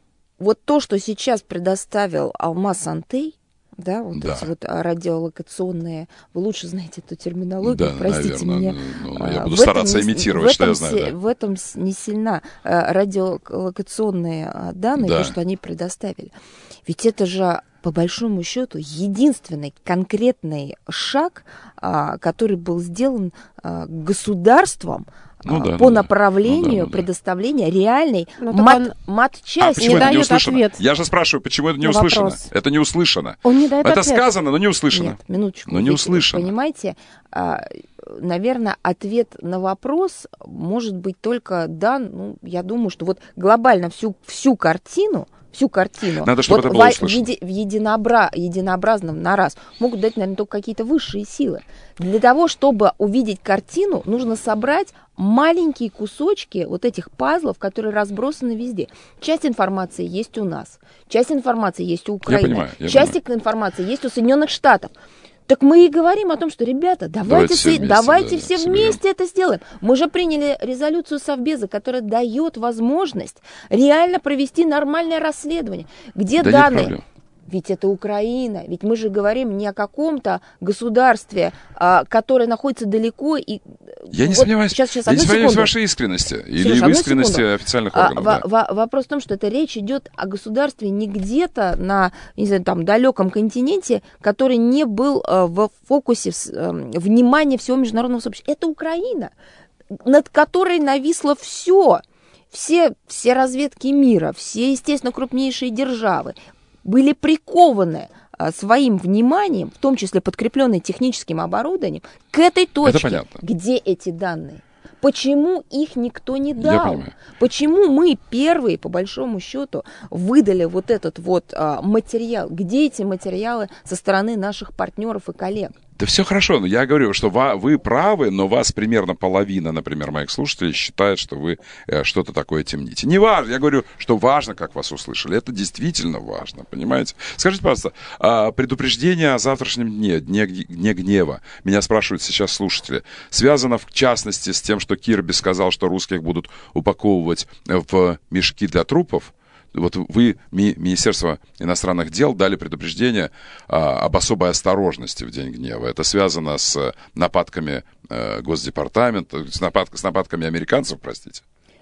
вот то, что сейчас предоставил Алмаз Антей, да, вот Да. эти вот радиолокационные, вы лучше знаете эту терминологию, Да, простите наверное, меня. ну, ну, я А, буду в этом стараться не- имитировать, в что я этом знаю, се- да. В этом с- не сильна а, радиолокационные а, данные, Да. то, что они предоставили. Ведь это же, по большому счету, единственный конкретный шаг, а, который был сделан а, государством, Ну а, да, по ну да. направлению Ну да, ну да. предоставления реальной Ну, так мат- он- А матчасти. почему не это не дает услышано? ответ Я же спрашиваю, почему это не на услышано? вопрос. Это не услышано. Он не дает Это ответ. сказано, но не услышано. Нет, минуточку. Но не Ведь, услышано. Понимаете, а, наверное, ответ на вопрос может быть только дан, ну, я думаю, что вот глобально всю, всю картину, всю картину, Надо, чтобы вот это было в, услышано. еди- в единообра- единообразном на раз могут дать, наверное, только какие-то высшие силы. Для того, чтобы увидеть картину, нужно собрать маленькие кусочки вот этих пазлов, которые разбросаны везде. Часть информации есть у нас, часть информации есть у Украины, понимаю, я часть информации есть у Соединенных Штатов. Так мы и говорим о том, что, ребята, давайте, Давайте все все, вместе, давайте да, все соберем. вместе это сделаем. Мы же приняли резолюцию Совбеза, которая дает возможность реально провести нормальное расследование. Где Да нет данные? проблем. Ведь это Украина, ведь мы же говорим не о каком-то государстве, а, которое находится далеко. И... Я не вот сомневаюсь, Сейчас, сейчас, я не одну сомневаюсь в секунду. вашей искренности. Или Сережа, в одну искренности секунду. официальных А, органов. во- да. во- вопрос в том, что это речь идет о государстве не где-то на, не знаю, там, далеком континенте, который не был э, в фокусе с, э, внимания всего международного сообщества. Это Украина, над которой нависло все. Все, все разведки мира, все, естественно, крупнейшие державы были прикованы а, своим вниманием, в том числе подкрепленные техническим оборудованием, к этой точке, понятно. где эти данные. Почему их никто не Я дал? понимаю. Почему мы первые, по большому счету, выдали вот этот вот а, материал? Где эти материалы со стороны наших партнеров и коллег? Да все хорошо, но я говорю, что ва- вы правы, но вас примерно половина, например, моих слушателей считает, что вы э, что-то такое темните. Не важно, я говорю, что важно, как вас услышали. Это действительно важно, понимаете? Скажите, пожалуйста, а предупреждение о завтрашнем дне, дне, г- дне гнева, меня спрашивают сейчас слушатели, связано в частности с тем, что Кирби сказал, что русских будут упаковывать в мешки для трупов? Вот вы, ми, Министерство иностранных дел, дали предупреждение а, об особой осторожности в День гнева. Это связано с нападками а, Госдепартамента, с, напад, с нападками американцев, простите.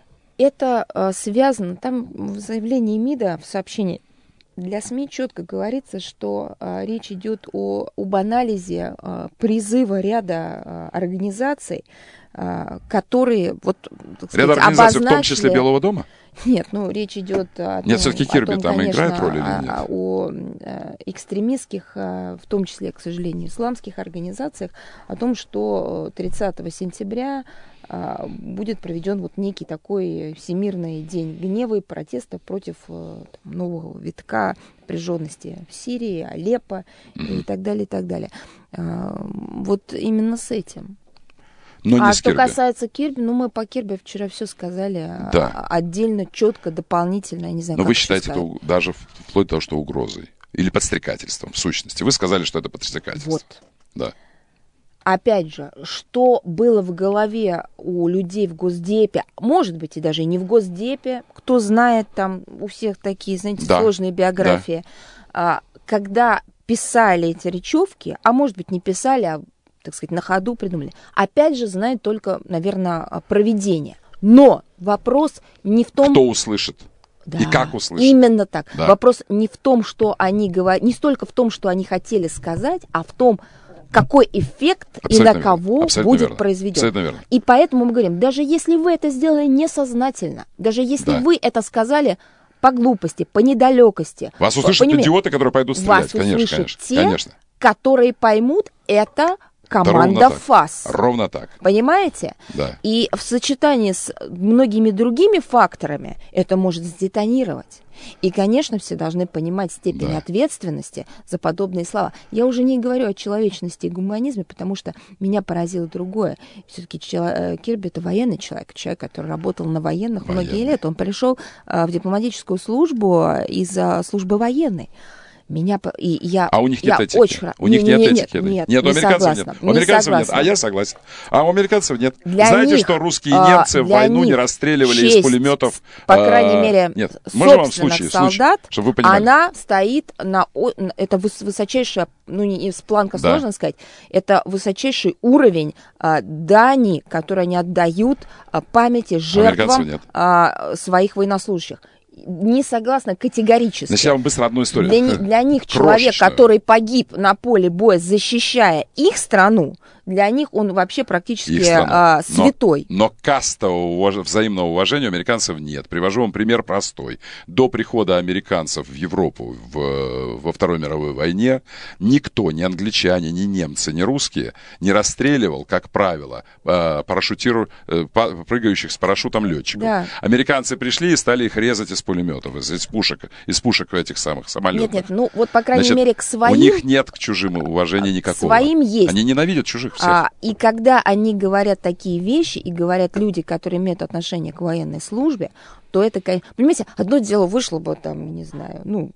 Это а, связано, там в заявлении МИДа, в сообщении для СМИ четко говорится, что а, речь идет о, об анализе а, призыва ряда а, организаций, а, которые вот, так сказать, Ряд организаций, в том обозначили- числе Белого дома? Нет, ну речь идет о том, Нет, все-таки Кирби о том, там конечно, играет роль или о- нет? о, о, э, экстремистских, э, в том числе, к сожалению, исламских организациях, о том, что тридцатого сентября э, будет проведен вот некий такой всемирный день гнева и протеста против э, там, нового витка напряженности в Сирии, Алеппо и так далее, и так далее. Э, Вот именно с этим. Но не а с что Кирби. касается Кирби, ну мы по Кирби вчера все сказали Да. а, отдельно, четко, дополнительно, я не знаю. Но как вы еще считаете это сказать. у- даже вплоть до того, что угрозой? Или подстрекательством, в сущности? Вы сказали, что это подстрекательство. Вот. Да. Опять же, что было в голове у людей в Госдепе, может быть, и даже и не в Госдепе, кто знает, там у всех такие, знаете, Да. сложные биографии, а, когда писали эти речевки, а может быть, не писали, а, так сказать, на ходу придумали, опять же, знает только, наверное, проведение. Но вопрос не в том... Кто услышит? Да, И как услышит? Именно так. Да. Вопрос не в том, что они говорят, не столько в том, что они хотели сказать, а в том, какой эффект и Абсолютно на верно. кого Абсолютно будет верно. произведен. Абсолютно верно. И поэтому мы говорим, даже если вы это сделали несознательно, даже если Да. вы это сказали по глупости, по недалекости, Вас по- услышат понимаете, идиоты, которые пойдут стрелять. вас Конечно, услышат конечно. те, Конечно. которые поймут это команда ФАС. Ровно так. Понимаете? Да. И в сочетании с многими другими факторами это может сдетонировать. И, конечно, все должны понимать степень да. ответственности за подобные слова. Я уже не говорю о человечности и гуманизме, потому что меня поразило другое. Все-таки Кирби — это военный человек, человек, который работал на военных Военный. многие лет. Он пришел в дипломатическую службу из-за службы военной. Меня, и я, а у них я нет этики. Очень... У них нет, нет, нет этики. Нет, нет, нет у американцев согласна, нет. У американцев не нет. А я согласен. А у американцев нет. Для Знаете, них, что русские и немцы в войну не расстреливали честь, из пулеметов? По крайней мере, нет. Можно вам собственных случай, солдат, случай, чтобы вы понимали? Она стоит на... Это высочайшая, ну, не с планка да. сложно сказать, это высочайший уровень а, дани, который они отдают а, памяти жертвам а, своих военнослужащих. Не согласна категорически. Значит, я вам быстро одну историю. Для, для них человек, который погиб на поле боя, защищая их страну, для них он вообще практически а, святой. Но, но каста уваж... взаимного уважения у американцев нет. Привожу вам пример простой. До прихода американцев в Европу в... во Второй мировой войне никто, ни англичане, ни немцы, ни русские, не расстреливал, как правило, парашютиру... прыгающих с парашютом летчиков. Да. Американцы пришли и стали их резать из пулеметов, из, из пушек, из пушек этих самых самолетов. Нет, нет, ну вот по крайней Значит, мере к своим... У них нет к чужим уважения никакого. Своим есть. Они ненавидят чужих всех. А, и когда они говорят такие вещи, и говорят люди, которые имеют отношение к военной службе, то это, понимаете, одно дело вышло бы там, не знаю, ну...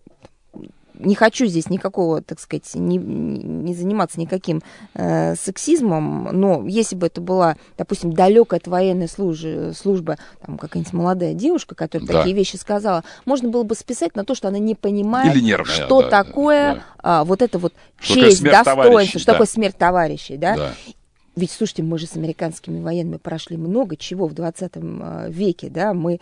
Не хочу здесь никакого, так сказать, не, не заниматься никаким э, сексизмом, но если бы это была, допустим, далекая от военной службы, службы там какая-нибудь молодая девушка, которая да. такие вещи сказала, можно было бы списать на то, что она не понимает, нервная, что да, такое да. А, вот это вот что честь, достоинство, что да. такое смерть товарищей, да? да. Ведь, слушайте, мы же с американскими военными прошли много чего в двадцатом веке, да, мы,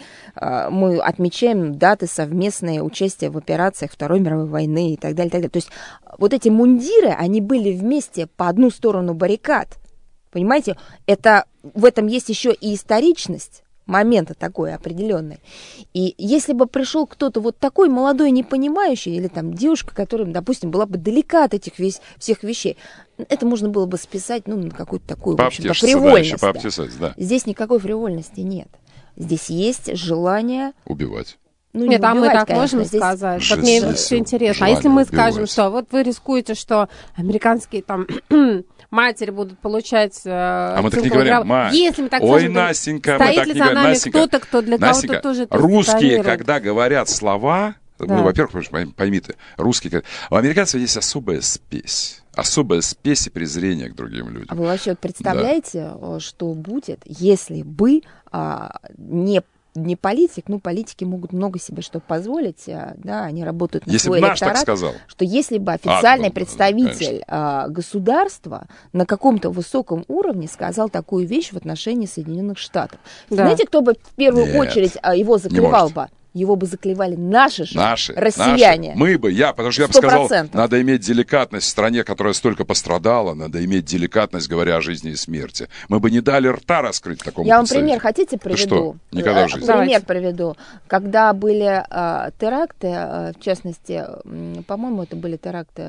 мы отмечаем даты совместные участия в операциях Второй мировой войны и так далее, и так далее. То есть вот эти мундиры, они были вместе по одну сторону баррикад, понимаете? Это, в этом есть еще и историчность момента такой определенный. И если бы пришел кто-то вот такой молодой, непонимающий, или там девушка, которая, допустим, была бы далека от этих весь, всех вещей, это можно было бы списать, ну, на какую-то такую, в общем-то, фривольность. Да, пообтесать, да. Здесь никакой фривольности нет. Здесь есть желание... Убивать. Ну, не Нет, убивать, а мы так конечно, можем здесь... сказать. Вот мне все интересно. А если мы убивать. скажем, что вот вы рискуете, что американские там... матери будут получать... Э, а мы так не говорим, мать. Если мы так Ой, скажем, Настенька, стоит мы так ли не за говорим, нами Настенька, кто-то, кто для Настенька, кого-то тоже... Русские, когда говорят слова... Да. Ну, во-первых, пойми ты, русские... У американцев есть особая спесь. Особая спесь и презрение к другим людям. А вы вообще представляете, да. что будет, если бы а, не... не политик, ну, политики могут много себе что позволить, да, они работают на если свой бы наш электорат, так сказал. Что если бы официальный а, ну, представитель а, государства на каком-то высоком уровне сказал такую вещь в отношении Соединенных Штатов. Да. Знаете, кто бы в первую Нет, очередь а, его заклевал бы? Его бы заклевали наши же наши, россияне. Наши. Мы бы, я, потому что я бы сказал, надо иметь деликатность в стране, которая столько пострадала, надо иметь деликатность, говоря о жизни и смерти. Мы бы не дали рта раскрыть такому Я вам пример хотите приведу? Что? Никогда в жизни. Пример Давайте. приведу. Когда были а, теракты, а, в частности, м, по-моему, это были теракты,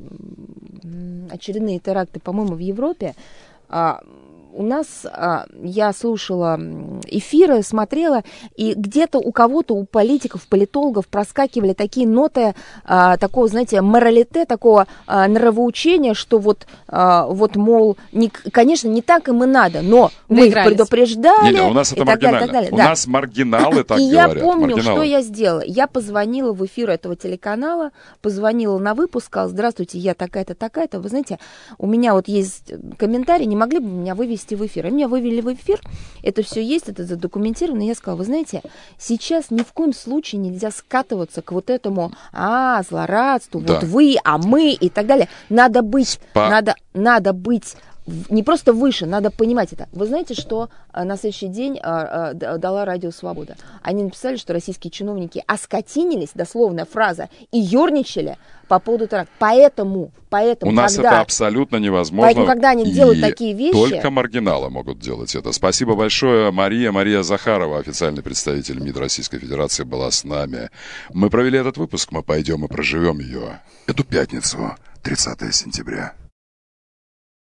м, очередные теракты, по-моему, в Европе, а, у нас, а, я слушала эфиры, смотрела, и где-то у кого-то, у политиков, политологов проскакивали такие ноты а, такого, знаете, моралите, такого а, нравоучения, что вот, а, вот мол, не, конечно, не так им и надо, но мы их предупреждали. Не, не, у нас это и так далее, так далее. У Да. нас маргиналы так и говорят. И я помню, маргиналы. что я сделала. Я позвонила в эфир этого телеканала, позвонила на выпуск, сказала: здравствуйте, я такая-то, такая-то. Вы знаете, у меня вот есть комментарий, не могли бы меня вывести в эфир. И меня вывели в эфир, это все есть, это задокументировано. И я сказала: вы знаете, сейчас ни в коем случае нельзя скатываться к вот этому, а, злорадству, да. вот вы, а мы и так далее. Надо быть, По... надо, надо быть не просто выше, надо понимать это. Вы знаете, что на следующий день а, а, дала Радио Свобода? Они написали, что российские чиновники оскотинились, дословная фраза, и ерничали по поводу теракта. Поэтому, поэтому, у нас когда, это абсолютно невозможно. Поэтому, когда они делают такие вещи... Только маргиналы могут делать это. Спасибо большое. Мария, Мария Захарова, официальный представитель МИД Российской Федерации, была с нами. Мы провели этот выпуск, мы пойдем и проживем ее. Эту пятницу, тридцатое сентября.